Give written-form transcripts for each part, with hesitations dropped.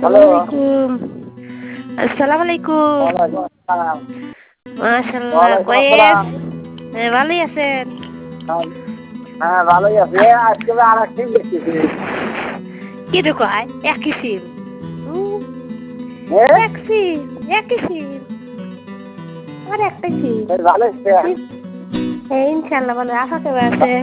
Hello. আসসালামালাইকুম। আসসালামালাইকুম। ওয়ালাইকুম আসসালাম। মাশাআল্লাহ ওয়ালাইকুম কয়েস আসসালাম। ভালোই আছেন? হ্যাঁ, হ্যাঁ ভালোই আছি। আজকে আরেক সিম দেখতেছি। কি রে কয়? একই সিম। হুম, এ এক সিম, একই সিম। আর একটাই সিম। বেশ ভালো আছেন? হ্যাঁ ইনশাআল্লাহ ভালো। আপা কেমন আছে?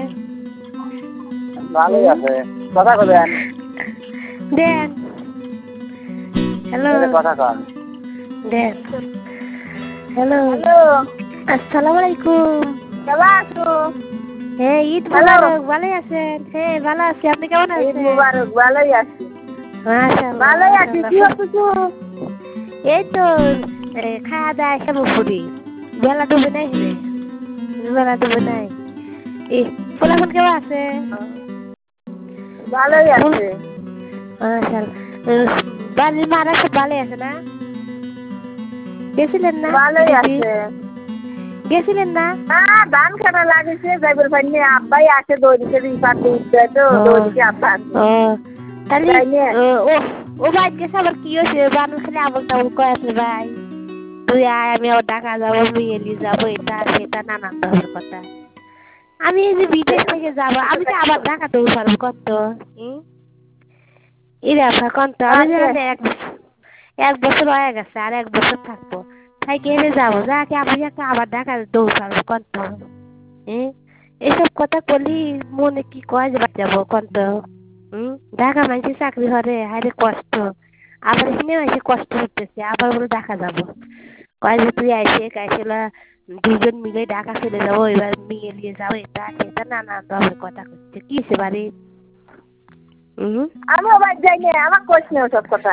ভালোই হুম, আছে। কথা বলেন। দেন। হ্যালো, এই যে কথা কন। দেন। হ্যালো, হ্যালো, আসসালামালাইকুম। কেমন আছো? হ্যাঁ ঈদ হ্যালো, মোবারক। ভালোই আছেন? হ্যাঁ ভালো আছি। আপনি কেমন ঈদ আছেন? মুবারক। ভালোই আছি। মাশাআল্লাহ, ভালোই আছি। মাশাআল্লাহ। কি হচ্ছে? এই তো খাওয়া দাওয়া এসে মুখুরি বেলা ডুবে নাই রে, বেলা ডুবে নাই। এ পোলাপন কেমন আছে? ভালোই আছে। মাশাআল্লাহ। বাড়ির মারা সব ভালো আছে না? গেছিলেন না ভালোই দিদি? আছে। গেছিলেন না? হ্যাঁ ধান কাটা লাগিয়েছে যাইবার পাইনি। আব্বাই আসে দৌড়িতে পারতে উঠতে তো ও দৌড়িতে আব্বা আসে। ও তাহলে যাইনি। ও ও ও ভাই গেছে আবার কি হয়েছে? বানর ছেলে আবল তাবল কয়ে আছে ভাই। তুই আয় আমি আবার ঢাকা যাবো মেয়েলি যাবো এটা সেটা নানান ধরনের কথা। আমি এই যে বিদেশ থেকে যাবো আমি তো আবার ঢাকা দৌড় পারবো কত এই ব্যাপার কত আমি আগে জানি এক বছর হয়ে গেছে আর এক বছর থাকবো তাই কেনে যাবো যাকে আমি একটা আবার ঢাকা দৌড় পারবো কত এইসব কথা বলি মনে কি কয় যে যাবো কত ঢাকা মানুষের চাকরি হরে হারে কষ্ট আবার এখানে এসে কষ্ট হতেছে আবার বলে ঢাকা যাবো কয় যে তুই আইসে কাইসেলা দুজন মিলে ঢাকা চলে যাবো এবার মেয়ে নিয়ে যাবো এটা সেটা নানান ধরনের কথা করছে কি সে বাড়ি আমিও বাড়ি যাইনি। আমার কোচ নেই ওসব কথা।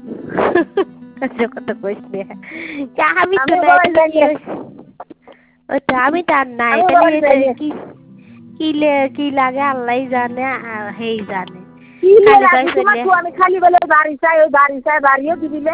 কথা কইস নে আমি তো আমিও নাই বাড়ি তাহলে কি যাইনি। ওইটা আমি তো আর নাই আমিও তাহলে বাড়ি এটা যাইনি। কি লাগে আল্লাহ জানে আর হেই জানে কি নিয়ে খালি কয় রাখি তোমার চলে তো আমি খালি বলে বাড়ি চাই ওই বাড়ি চাই বাড়িও দিবিলে।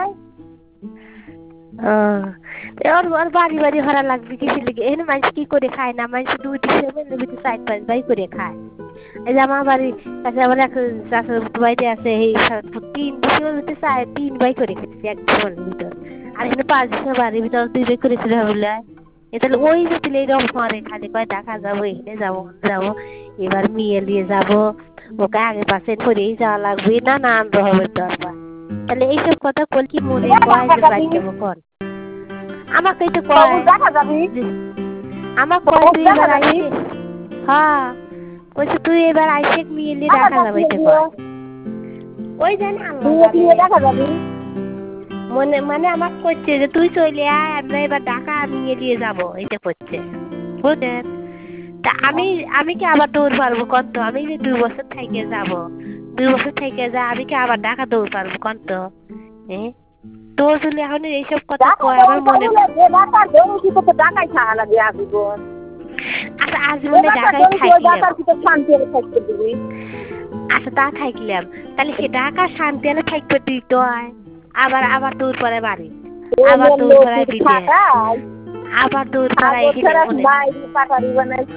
ওর ওর বাড়ি বাড়ি ভরা লাগবে কিছু লেগে এখানে মানুষ কি করে খায় না মানুষ দুটি সেভেন সাইড পাঁচ বাই করে খায় এই যে আমার বাড়ির কাছে আমার এক চাষের বাড়িতে আছে এই তিন বছর চায় 3 বাই করে খেতেছি এক জীবনের ভিতর আর এখানে 5 বছর বাড়ির ভিতর 2 বাই করে ছিল বলে তাহলে ওই যে তুলে এরকম করে খালি কয় ঢাকা যাবো এখানে যাবো যাবো এবার মেয়ে নিয়ে যাবো ওকে আগে পাশে করেই যাওয়া লাগবে নানান রকমের দরকার তাহলে এইসব কথা বল কি মনে কয় যে বাড়ি যাবো কর আমাকে তো কয় দেখা যাবি আমার কয় তুই দেখা এবার যাবি আইসে হ্যাঁ বলছে তুই এবার আইসে নিয়ে দেখা দেখা যাবে এটা যাবি কয় ওই জানে আল্লাহ তুই জানে দেখা যাবি। মনে মানে আমার করছে যে তুই চলে আয় আমরা এবার ঢাকা নিয়ে দিয়ে যাবো এটা করছে বুঝলেন তা আমি কি আবার দৌড় পারবো কত আমি যে 2 বছর থেকে যাব 2 বছর থেকে যা আমি কি আবার ঢাকা দৌড় পারবো কত তোর জন্য এখন এইসব কথা ঢাকা কয় আমার দৌড় মনে পারবি যে ঢাকার দৌড় কি করতে ঢাকায় থাকা লাগে আজীবন। আচ্ছা যে আজীবনে ঢাকার ঢাকায় দৌড় কি ওই থাকলাম ঢাকার ভিতর শান্তি হলে থাকতে দিবি। আচ্ছা তা থাকলাম তাহলে সে ঢাকা শান্তি হলে থাকতে দিতে হয় আবার আবার দৌড় পরে বাড়ি আবার এমন দৌড় পড়ায় লোকের বিদেশ থাকায় আবার দৌড় পড়ায় সাগর এখানে ছাড়া মনে বাইরে পাটারি বানাইছি।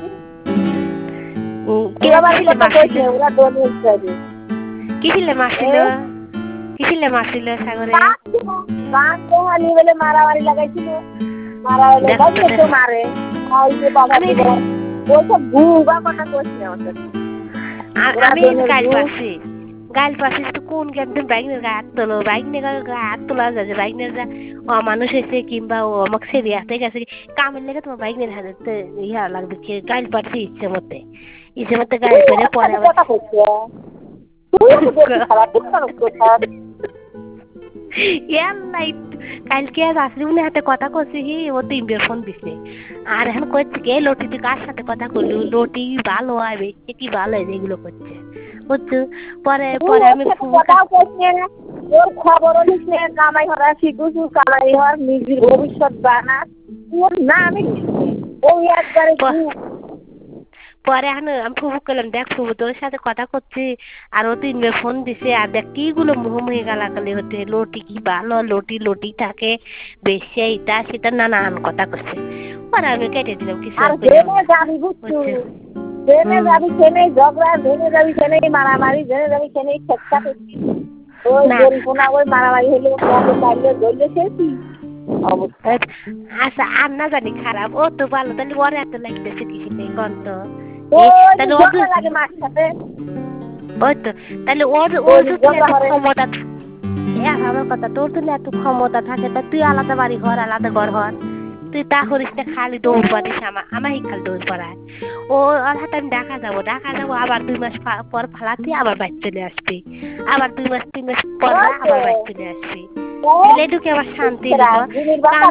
কে ওরা বাড়ির কিসিলে কথা মারছিল কইছে ওরা দৌড় যাবে। কিসিলে মারছিল কিসিলে মারছিল সাগরে গান দেহালি বলে মারামারি লাগাইছিল। মারামারি দেখো তো লাগাইছে তো মারে ওই যে বাবা আমি জীবন ওইসব ভুবা কথা কইছে আমাদের। ওরা আমি দোনের গাইল ভু পাচ্ছি গাইল পাচ্ছি তো কোন একদম বাইকের গায়ে হাত তোলো বাইক নিয়ে গায়ে হাত তোলা যাচ্ছে বাইক নিয়ে যা মানুষ এসে কিংবা ও আমাকে সেরে আসতে গেছে কামের লেগে তোমার বাইক নিয়ে হাতে ইয়া লাগবে গাইল পাচ্ছি ইচ্ছে মতে গাইল করে পরে আবার কথা কইছে। তুই তো বেশি খারাপ মানুষ কোথায়। ইয়াল্লাই কালকে রাসরিমনের হাতে কথা কইছি ও তো ইন্ডিয়ার ফোন দিছে আর এখন কইছে কে লটি তুই কার সাথে কথা কইলি লটি ভালো হয় বেশি কি ভালো হয় যেগুলো করছে বুঝছো পরে তুই পরে ওর আমি সাথে ফুবুর কথাও কইছে না। ওর খবরও নিস না কামাই হরা শিখুছু কামাই হর নিজের ভবিষ্যৎ বানা ওর নামই নিস না। ওই একবারে পরে এখন আমি ফুবু করলাম দেখ ফুবু তোর সাথে কথা করছি আর ও তো ইন্ডিয়ার ফোন দিছে আর দেখ কিগুলো মুখোমুখি গালাগালি হতে লটি কি ভালো লটি লটি থাকে বেশি এটা সেটা নানান কথা করছে পরে আমি কেটে দিলাম কিছু আর আর কইলাম জেনে না যাবি বুঝছু বুঝছো জেনে যাবি সেনেই ঝগড়া জেনে যাবি সেনেই মারামারি জেনে যাবি সেনেই ঠেকটা করছি। ওই না জরিপনা ওই মারামারি হলো বাইরে ধরলে সে কি অবস্থা। আচ্ছা আর না জানি খারাপ ও তো ভালো তাহলে ওর এত লাগতেছে কিসে কন্ত ওই তাহলে ওর ঝগড়া লাগে মার সাথে। ওই তো তাহলে ওর ওই যদি ঝগড়া এত করে। ক্ষমতা আমার কথা তোর যদি এত ক্ষমতা থাকে তা তুই আলাদা বাড়ি ঘর আলাদা ঘর হর তুই তা করিস না খালি দৌড় পারিস আমার খালি দৌড় পড়ায় ও ওর হাতে আমি ঢাকা যাবো আবার 2 মাস পর ফালাতি আবার বাইরে চলে আসবি আবার 2 মাস 3 মাস পর আবার বাইরে চলে আসবি তাহলে এটুকু আবার শান্তি নিব কাম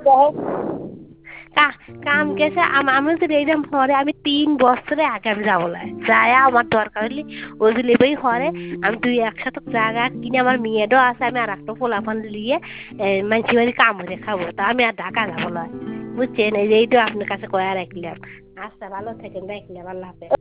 কাম গেছে আমি যদি এইরকম হরে আমি 3 বছরে আগে আমি যাবো যায় আমার দরকার হলে ওই লেবেই হরে আমি 2-1 শতক জায়গা কিনে আমার মেয়েরও আছে আমি আর একটা পোলাপান লিয়ে মানসি বাড়ি কাম করে খাবো তা আমি আর ঢাকা যাবো না বুঝছেন এই যে এইটা আপনার কাছে কয়া রাখলাম আচ্ছা ভালো থাকেন রাখলাম আল্লাহ হাফেজ